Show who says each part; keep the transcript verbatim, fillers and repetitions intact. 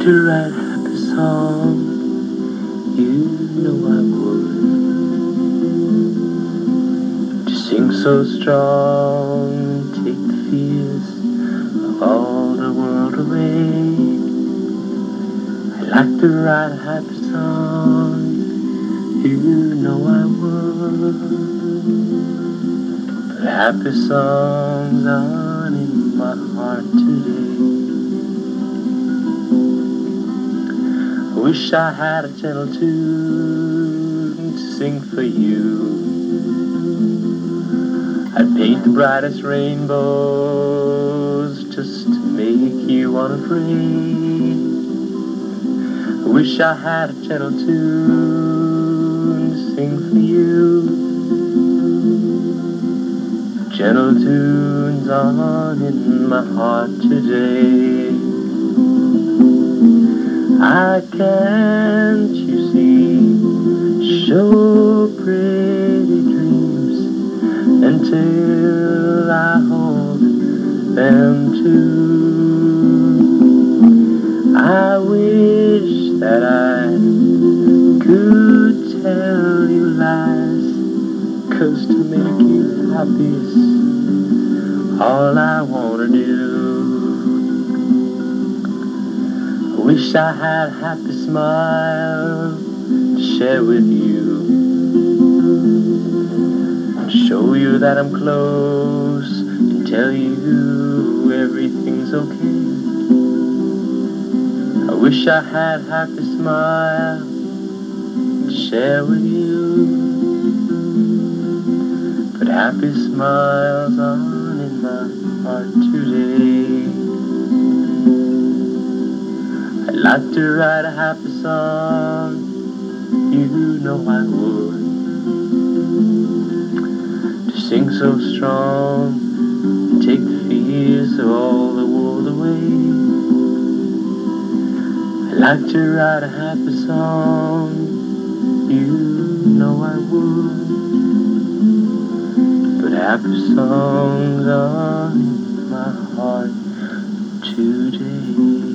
Speaker 1: to write a happy song, you know I would. To sing so strong, take the fears of all the world away. I'd like to write a happy song, you know I would. But happy songs aren't in my heart today. I wish I had a gentle tune to sing for you. I'd paint the brightest rainbows just to make you unafraid. I wish I had a gentle tune to sing for you. Gentle tunes aren't in my heart today. I can't, you see, show pretty dreams until I hold them too. I wish that I could tell you lies, 'cause to make you happy is all I wanna do. I wish I had a happy smile to share with you, and show you that I'm close, and tell you everything's okay. I wish I had a happy smile to share with you, but happy smiles aren't in my heart today. I'd like to write a happy song, you know I would. To sing so strong, take the fears of all the world away. I'd like to write a happy song, you know I would. But happy songs are in my heart today.